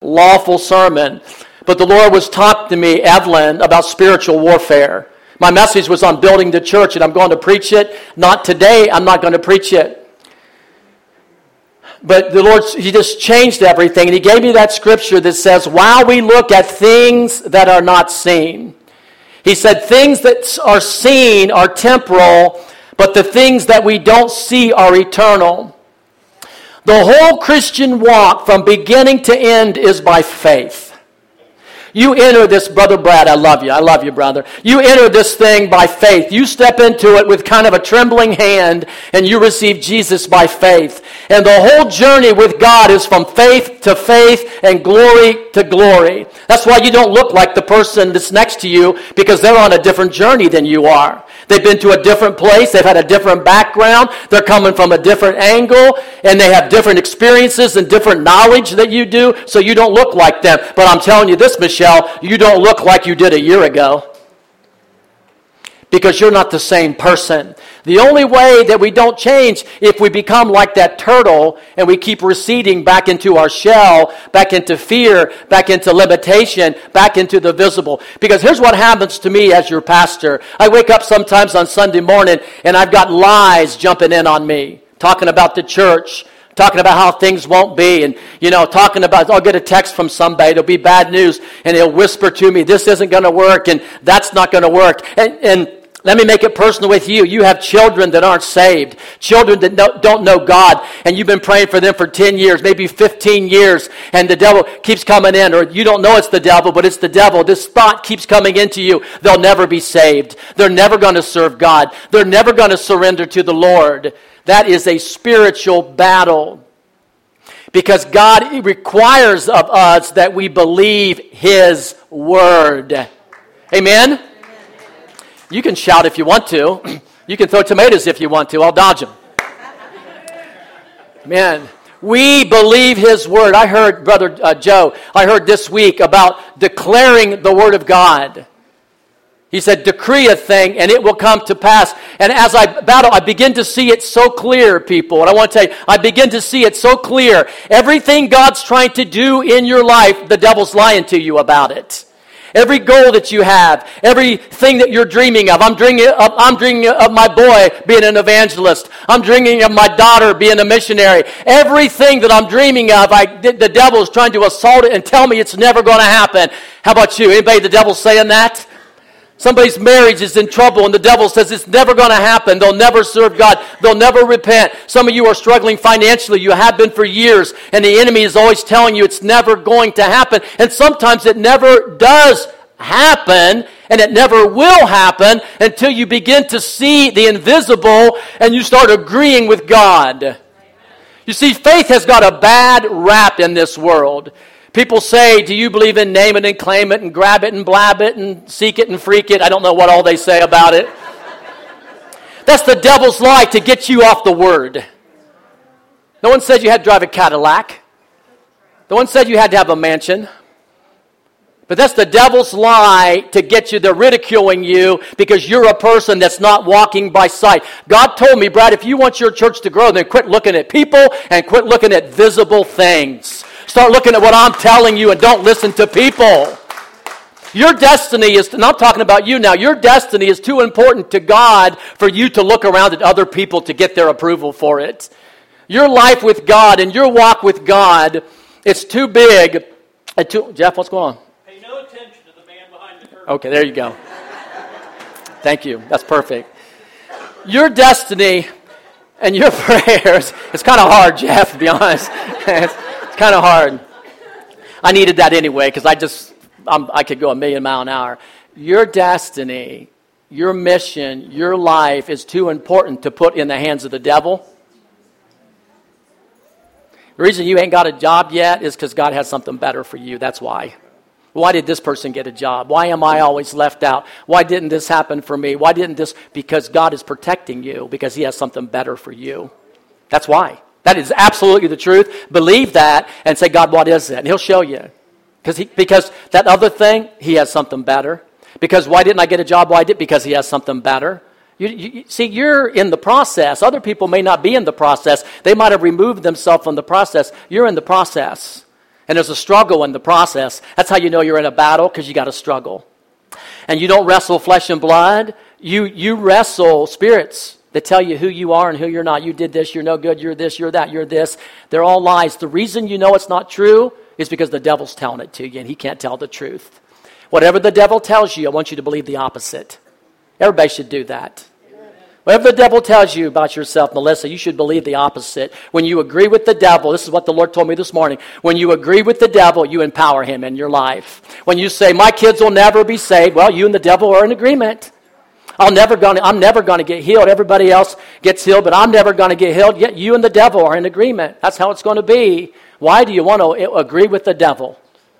lawful sermon. But the Lord was talking to me, Evelyn, about spiritual warfare. My message was on building the church, and I'm going to preach it. Not today, I'm not going to preach it. But the Lord, He just changed everything, and He gave me that scripture that says, while we look at things that are not seen. He said, things that are seen are temporal, but the things that we don't see are eternal. The whole Christian walk from beginning to end is by faith. You enter this, Brother Brad, I love you, brother. You enter this thing by faith. You step into it with kind of a trembling hand, and you receive Jesus by faith. And the whole journey with God is from faith to faith and glory to glory. That's why you don't look like the person that's next to you, because they're on a different journey than you are. They've been to a different place. They've had a different background. They're coming from a different angle, and they have different experiences and different knowledge that you do, so you don't look like them. But I'm telling you this, Michelle, you don't look like you did a year ago, because you're not the same person. The only way that we don't change if we become like that turtle and we keep receding back into our shell, back into fear, back into limitation, back into the visible. Because here's what happens to me as your pastor. I wake up sometimes on Sunday morning and I've got lies jumping in on me, talking about the church, talking about how things won't be, and, talking about, I'll get a text from somebody, it'll be bad news, and he'll whisper to me, this isn't going to work, and that's not going to work. And let me make it personal with you. You have children that aren't saved, children that don't know God, and you've been praying for them for 10 years, maybe 15 years, and the devil keeps coming in, or you don't know it's the devil, but it's the devil. This thought keeps coming into you. They'll never be saved. They're never going to serve God. They're never going to surrender to the Lord. That is a spiritual battle, because God requires of us that we believe His Word. Amen? You can shout if you want to. You can throw tomatoes if you want to. I'll dodge them. Man, we believe His Word. I heard, Brother Joe, I heard this week about declaring the Word of God. He said, decree a thing and it will come to pass. And as I battle, I begin to see it so clear, people. And I want to tell you, I begin to see it so clear. Everything God's trying to do in your life, the devil's lying to you about it. Every goal that you have, everything that you're dreaming of. I'm dreaming of my boy being an evangelist. I'm dreaming of my daughter being a missionary. Everything that I'm dreaming of, the devil is trying to assault it and tell me it's never going to happen. How about you? Anybody the devil's saying that? Somebody's marriage is in trouble and the devil says it's never going to happen. They'll never serve God. They'll never repent. Some of you are struggling financially. You have been for years, and the enemy is always telling you it's never going to happen. And sometimes it never does happen, and it never will happen until you begin to see the invisible and you start agreeing with God. You see, faith has got a bad rap in this world. People say, do you believe in name it and claim it and grab it and blab it and seek it and freak it? I don't know what all they say about it. That's the devil's lie to get you off the Word. No one said you had to drive a Cadillac. No one said you had to have a mansion. But that's the devil's lie to get you. They're ridiculing you because you're a person that's not walking by sight. God told me, Brad, if you want your church to grow, then quit looking at people and quit looking at visible things. Start looking at what I'm telling you and don't listen to people. Your destiny is, and I'm talking about you now, your destiny is too important to God for you to look around at other people to get their approval for it. Your life with God and your walk with God, it's too big. Jeff, what's going on? Pay no attention to the man behind the curtain. Okay, there you go. Thank you. That's perfect. Your destiny and your prayers, it's kind of hard, Jeff, to be honest. It's kind of hard. I needed that anyway because I could go a million miles an hour. Your destiny, your mission, your life is too important to put in the hands of the devil. The reason you ain't got a job yet is because God has something better for you. That's why. Why did this person get a job? Why am I always left out? Why didn't this happen for me? Why didn't this? Because God is protecting you because He has something better for you. That's why. That is absolutely the truth. Believe that and say, God, what is it? And He'll show you. Because that other thing, He has something better. Because why didn't I get a job? Why did? Because He has something better. You see, you're in the process. Other people may not be in the process. They might have removed themselves from the process. You're in the process. And there's a struggle in the process. That's how you know you're in a battle, because you got to struggle. And you don't wrestle flesh and blood. You wrestle spirits that tell you who you are and who you're not. You did this, you're no good, you're this, you're that, you're this. They're all lies. The reason you know it's not true is because the devil's telling it to you, and he can't tell the truth. Whatever the devil tells you, I want you to believe the opposite. Everybody should do that. Whatever the devil tells you about yourself, Melissa, you should believe the opposite. When you agree with the devil, this is what the Lord told me this morning. When you agree with the devil, you empower him in your life. When you say, my kids will never be saved, well, you and the devil are in agreement. I'm never going to get healed. Everybody else gets healed, but I'm never going to get healed. Yet you and the devil are in agreement. That's how it's going to be. Why do you want to agree with the devil?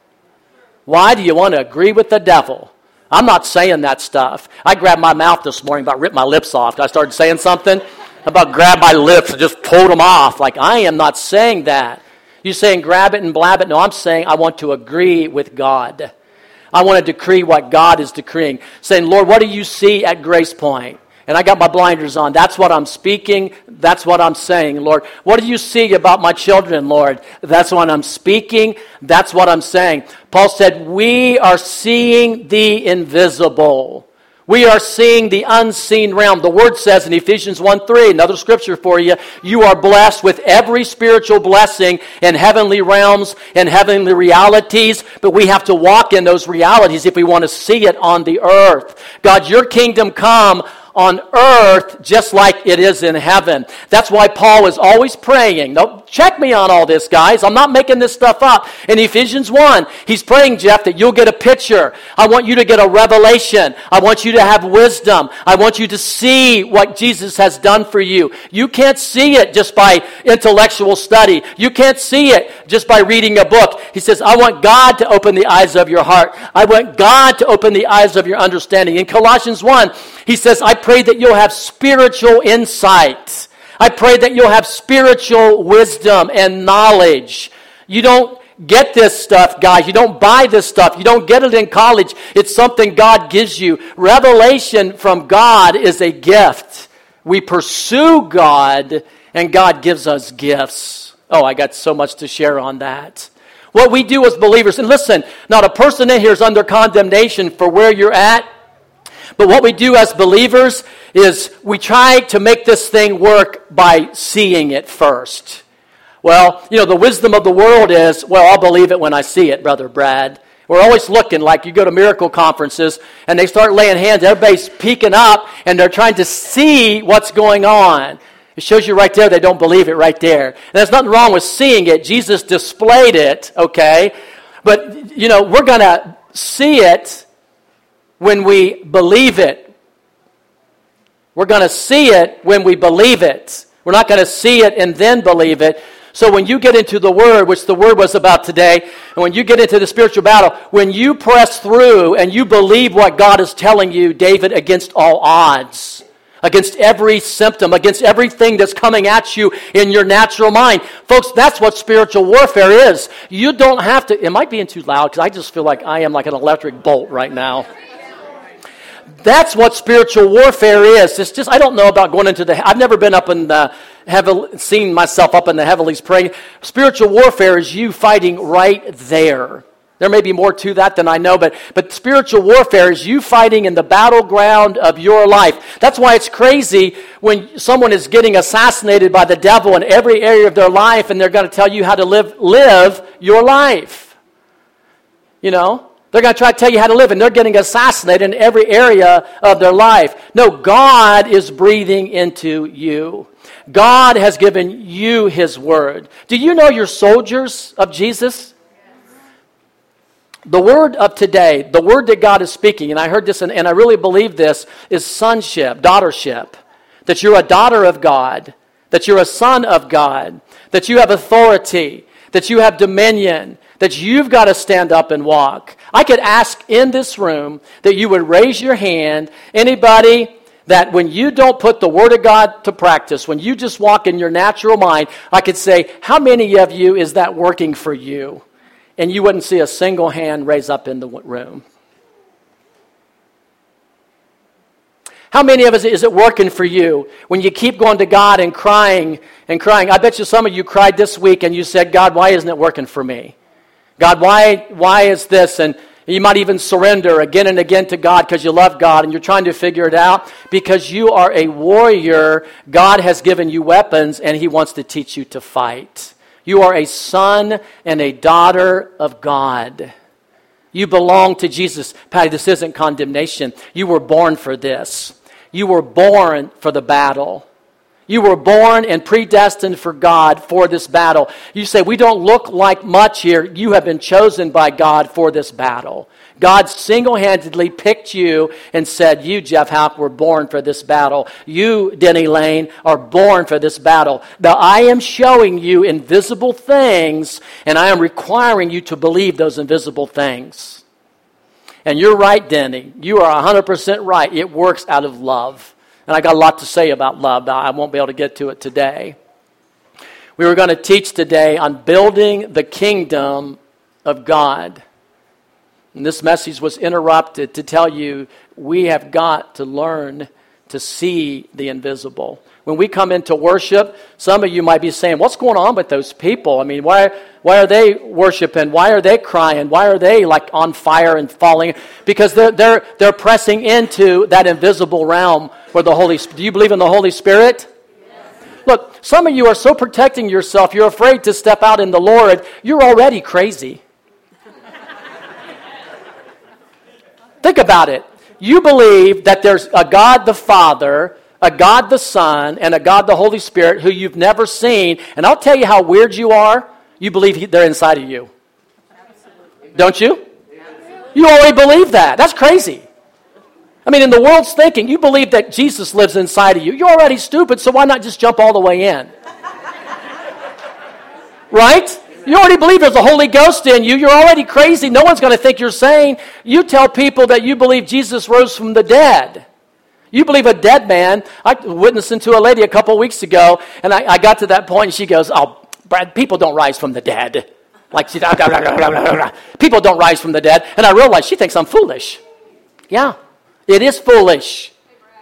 Why do you want to agree with the devil? I'm not saying that stuff. I grabbed my mouth this morning, about ripped my lips off. I started saying something about grab my lips and just pulled them off. Like, I am not saying that. You saying grab it and blab it? No, I'm saying I want to agree with God. I want to decree what God is decreeing. Saying, Lord, what do you see at Grace Point? And I got my blinders on. That's what I'm speaking. That's what I'm saying, Lord. What do you see about my children, Lord? That's what I'm speaking. That's what I'm saying. Paul said, we are seeing the invisible. We are seeing the unseen realm. The Word says in Ephesians 1:3, another scripture for you, you are blessed with every spiritual blessing in heavenly realms and heavenly realities, but we have to walk in those realities if we want to see it on the earth. God, your kingdom come on earth just like it is in heaven. That's why Paul is always praying. Now, check me on all this, guys. I'm not making this stuff up. In Ephesians 1, he's praying, Jeff, that you'll get a picture. I want you to get a revelation. I want you to have wisdom. I want you to see what Jesus has done for you. You can't see it just by intellectual study. You can't see it just by reading a book. He says, I want God to open the eyes of your heart. I want God to open the eyes of your understanding. In Colossians 1, he says, I pray that you'll have spiritual insight. I pray that you'll have spiritual wisdom and knowledge. You don't get this stuff, guys. You don't buy this stuff. You don't get it in college. It's something God gives you. Revelation from God is a gift. We pursue God, and God gives us gifts. Oh, I got so much to share on that. What we do as believers, and listen, not a person in here is under condemnation for where you're at. But what we do as believers is we try to make this thing work by seeing it first. Well, the wisdom of the world is, well, I'll believe it when I see it, Brother Brad. We're always looking, like you go to miracle conferences and they start laying hands, everybody's peeking up and they're trying to see what's going on. It shows you right there they don't believe it right there. And there's nothing wrong with seeing it. Jesus displayed it, okay? But, we're going to see it when we believe it. We're going to see it when we believe it. We're not going to see it and then believe it. So when you get into the Word, which the Word was about today, and when you get into the spiritual battle, when you press through and you believe what God is telling you, David, against all odds, against every symptom, against everything that's coming at you in your natural mind. Folks, that's what spiritual warfare is. You don't have to, it might be too loud because I just feel like I am like an electric bolt right now. That's what spiritual warfare is. It's just, I don't know about going into I've never been up in the seen myself up in the heavens praying. Spiritual warfare is you fighting right there. There may be more to that than I know, but spiritual warfare is you fighting in the battleground of your life. That's why it's crazy when someone is getting assassinated by the devil in every area of their life and they're going to tell you how to live your life. They're going to try to tell you how to live, and they're getting assassinated in every area of their life. No, God is breathing into you. God has given you His Word. Do you know you're soldiers of Jesus? The word of today, the word that God is speaking, and I heard this, and I really believe this, is sonship, daughtership. That you're a daughter of God, that you're a son of God, that you have authority, that you have dominion, that you've got to stand up and walk. I could ask in this room that you would raise your hand, anybody that when you don't put the Word of God to practice, when you just walk in your natural mind, I could say, how many of you is that working for you? And you wouldn't see a single hand raise up in the room. How many of us is it working for you when you keep going to God and crying and crying? I bet you some of you cried this week and you said, God, why isn't it working for me? God, why is this? And you might even surrender again and again to God because you love God and you're trying to figure it out. Because you are a warrior, God has given you weapons and He wants to teach you to fight. You are a son and a daughter of God. You belong to Jesus. Patty, this isn't condemnation. You were born for this. You were born for the battle. You were born and predestined for God for this battle. You say, we don't look like much here. You have been chosen by God for this battle. God single-handedly picked you and said, you, Jeff Houck, were born for this battle. You, Denny Lane, are born for this battle. Now, I am showing you invisible things, and I am requiring you to believe those invisible things. And you're right, Denny. You are 100% right. It works out of love. And I got a lot to say about love, but I won't be able to get to it today. We were going to teach today on building the kingdom of God. And this message was interrupted to tell you we have got to learn to see the invisible. When we come into worship, some of you might be saying, what's going on with those people? I mean, why are they worshiping? Why are they crying? Why are they like on fire and falling? Because they're pressing into that invisible realm where the Holy Spirit. Do you believe in the Holy Spirit? Yes. Look, some of you are so protecting yourself, you're afraid to step out in the Lord. You're already crazy. Think about it. You believe that there's a God the Father, a God the Son, and a God the Holy Spirit who you've never seen. And I'll tell you how weird you are. You believe they're inside of you. Absolutely. Don't you? Absolutely. You already believe that. That's crazy. I mean, in the world's thinking, you believe that Jesus lives inside of you. You're already stupid, so why not just jump all the way in? Right? You already believe there's a Holy Ghost in you. You're already crazy. No one's going to think you're sane. You tell people that you believe Jesus rose from the dead. You believe a dead man. I was witnessing to a lady a couple of weeks ago, and I got to that point, and she goes, oh, Brad, people don't rise from the dead. Like, people don't rise from the dead. And I realized she thinks I'm foolish. Yeah, it is foolish.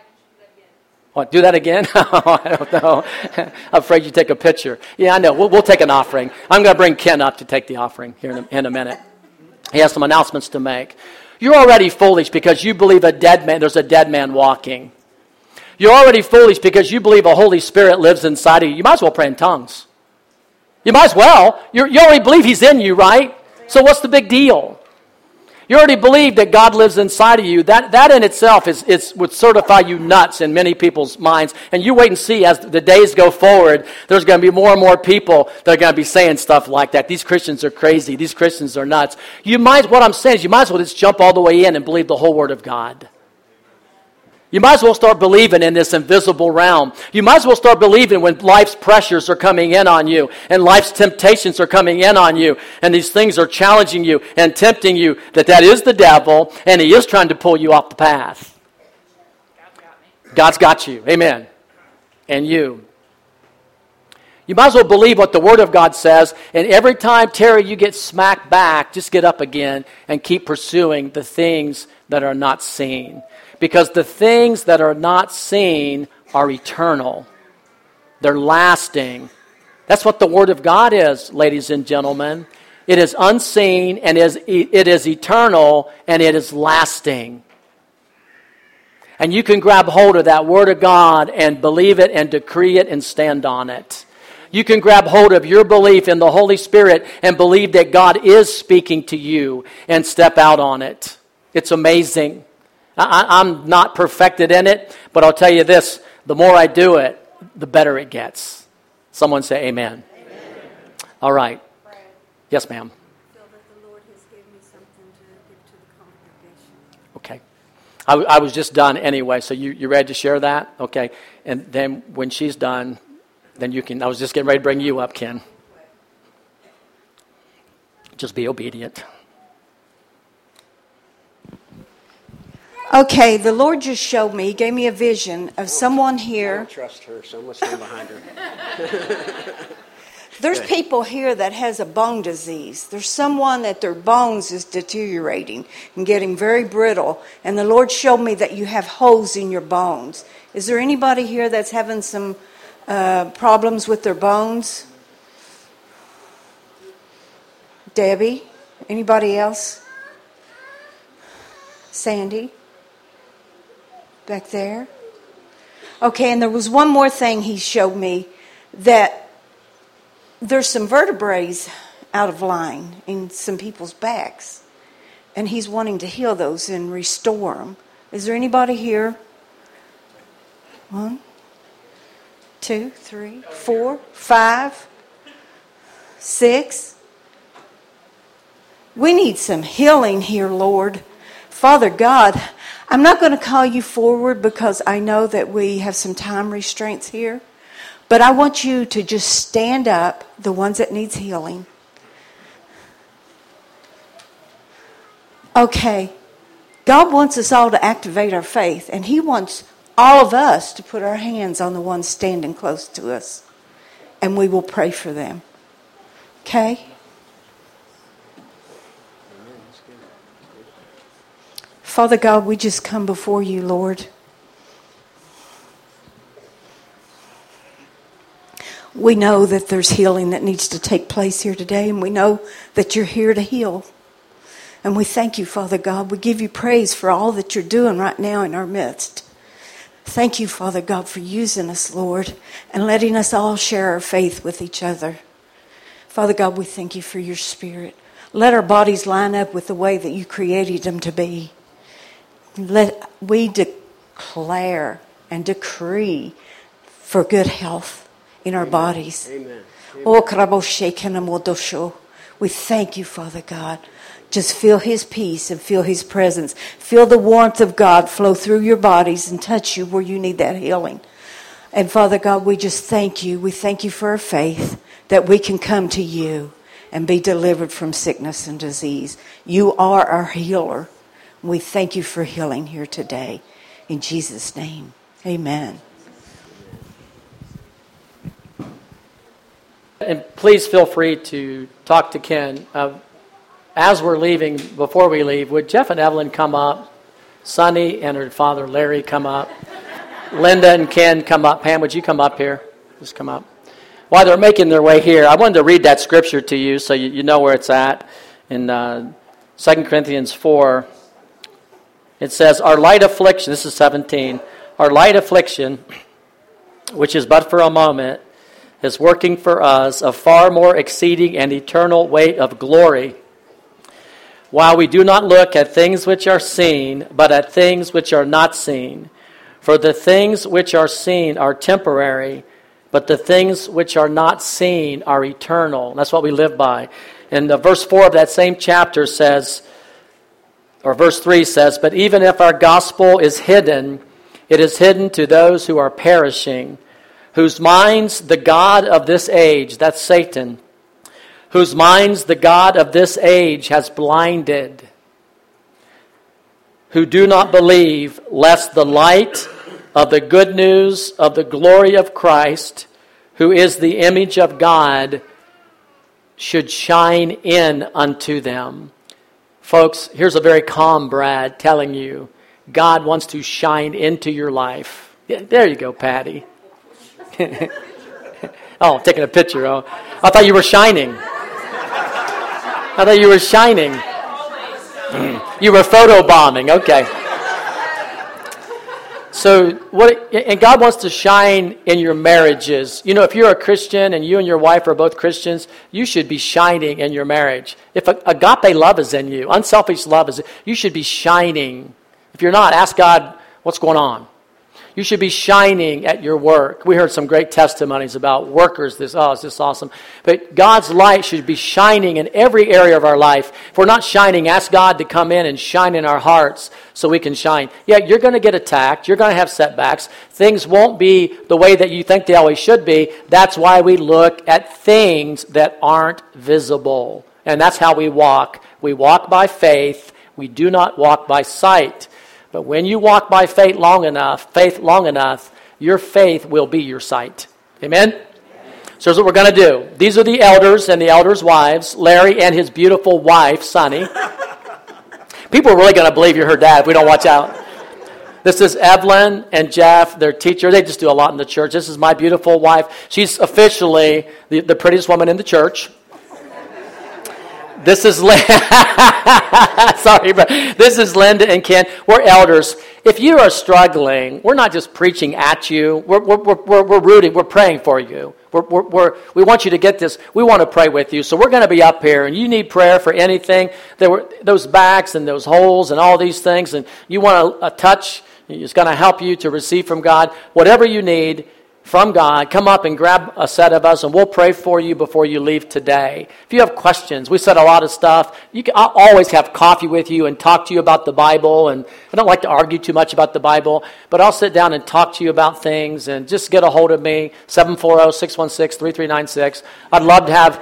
What, do that again? I don't know. I'm afraid you take a picture. Yeah, I know. We'll take an offering. I'm going to bring Ken up to take the offering here in a minute. He has some announcements to make. You're already foolish because you believe there's a dead man walking. You're already foolish because you believe a Holy Spirit lives inside of you. You might as well pray in tongues. You might as well. You already believe He's in you, right? So what's the big deal? You already believe that God lives inside of you. That in itself would certify you nuts in many people's minds. And you wait and see as the days go forward, there's going to be more and more people that are going to be saying stuff like that. These Christians are crazy. These Christians are nuts. What I'm saying is you might as well just jump all the way in and believe the whole Word of God. You might as well start believing in this invisible realm. You might as well start believing when life's pressures are coming in on you and life's temptations are coming in on you and these things are challenging you and tempting you, that is the devil and he is trying to pull you off the path. God's got you. Amen. And you. You might as well believe what the Word of God says, and every time, Terry, you get smacked back, just get up again and keep pursuing the things that are not seen. Because the things that are not seen are eternal. They're lasting. That's what the Word of God is, ladies and gentlemen. It is unseen, and it is eternal, and it is lasting. And you can grab hold of that Word of God and believe it and decree it and stand on it. You can grab hold of your belief in the Holy Spirit and believe that God is speaking to you and step out on it. It's amazing. I'm not perfected in it, but I'll tell you this, the more I do it, the better it gets. Someone say amen. Amen. All right. Brad. Yes, ma'am. I feel that the Lord has given me something to give to the congregation. Okay. I was just done anyway, so you ready to share that? Okay. And then when she's done, then you can, I was just getting ready to bring you up, Ken. Just be obedient. Okay, the Lord just showed me, He gave me a vision of someone here. I don't trust her, so I'm going to stand behind her. There's people here that has a bone disease. There's someone that their bones is deteriorating and getting very brittle. And the Lord showed me that you have holes in your bones. Is there anybody here that's having some problems with their bones? Debbie? Anybody else? Sandy? Back there? Okay, and there was one more thing he showed me, that there's some vertebrae out of line in some people's backs. And he's wanting to heal those and restore them. Is there anybody here? 1, 2, 3, 4, 5, 6. We need some healing here, Lord. Father God, I'm not going to call you forward because I know that we have some time restraints here. But I want you to just stand up, the ones that needs healing. Okay. God wants us all to activate our faith, and He wants all of us to put our hands on the ones standing close to us, and we will pray for them. Okay? Father God, we just come before you, Lord. We know that there's healing that needs to take place here today, and we know that you're here to heal. And we thank you, Father God. We give you praise for all that you're doing right now in our midst. Thank you, Father God, for using us, Lord, and letting us all share our faith with each other. Father God, we thank you for your Spirit. Let our bodies line up with the way that you created them to be. Let we declare and decree for good health in our bodies. Amen. We thank you, Father God. Just feel His peace and feel His presence. Feel the warmth of God flow through your bodies and touch you where you need that healing. And Father God, we just thank you. We thank you for our faith that we can come to you and be delivered from sickness and disease. You are our healer. We thank you for healing here today. In Jesus' name, amen. And please feel free to talk to Ken. As we're leaving, before we leave, would Jeff and Evelyn come up? Sonny and her father Larry come up. Linda and Ken come up. Pam, would you come up here? Just come up. While they're making their way here, I wanted to read that scripture to you so you know where it's at. In 2 Corinthians 4, it says, our light affliction, this is 17, our light affliction, which is but for a moment, is working for us a far more exceeding and eternal weight of glory, while we do not look at things which are seen, but at things which are not seen. For the things which are seen are temporary, but the things which are not seen are eternal. That's what we live by. And verse 4 of that same chapter says, or verse 3 says, but even if our gospel is hidden, it is hidden to those who are perishing, whose minds the God of this age, that's Satan, whose minds the God of this age has blinded, who do not believe, lest the light of the good news of the glory of Christ, who is the image of God, should shine in unto them. Folks, here's a very calm Brad telling you, God wants to shine into your life. Yeah, there you go, Patty. Oh, taking a picture. Oh, I thought you were shining. I thought you were shining. You were photobombing. Okay. So and God wants to shine in your marriages. You know, if you're a Christian and you and your wife are both Christians, you should be shining in your marriage. If agape love is in you, unselfish love is, you should be shining. If you're not, ask God what's going on. You should be shining at your work. We heard some great testimonies about workers. It's just awesome. But God's light should be shining in every area of our life. If we're not shining, ask God to come in and shine in our hearts so we can shine. Yeah, you're going to get attacked. You're going to have setbacks. Things won't be the way that you think they always should be. That's why we look at things that aren't visible. And that's how we walk. We walk by faith. We do not walk by sight. But when you walk by faith long enough, your faith will be your sight. Amen? So here's what we're going to do. These are the elders and the elders' wives, Larry and his beautiful wife, Sonny. People are really going to believe you're her dad if we don't watch out. This is Evelyn and Jeff, their teacher. They just do a lot in the church. This is my beautiful wife. She's officially the prettiest woman in the church. This is sorry, but this is Linda and Ken. We're elders. If you are struggling, we're not just preaching at you. We're rooting. We're praying for you. We want you to get this. We want to pray with you. So we're going to be up here, and you need prayer for anything. There were those backs and those holes and all these things, and you want a touch. It's going to help you to receive from God. Whatever you need from God, come up and grab a set of us, and we'll pray for you before you leave today. If you have questions, we said a lot of stuff. I'll always have coffee with you and talk to you about the Bible, and I don't like to argue too much about the Bible, but I'll sit down and talk to you about things, and just get a hold of me, 740-616-3396. I'd love to have...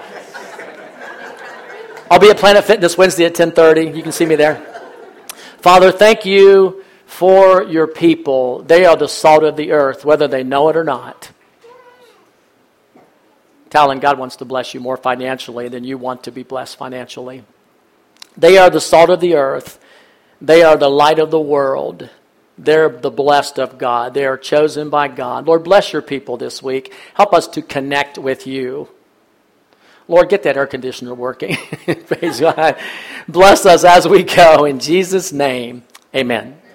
I'll be at Planet Fitness Wednesday at 10:30. You can see me there. Father, thank you for your people. They are the salt of the earth, whether they know it or not. Talon, God wants to bless you more financially than you want to be blessed financially. They are the salt of the earth. They are the light of the world. They're the blessed of God. They are chosen by God. Lord, bless your people this week. Help us to connect with you. Lord, get that air conditioner working. Praise God. Bless us as we go. In Jesus' name, amen.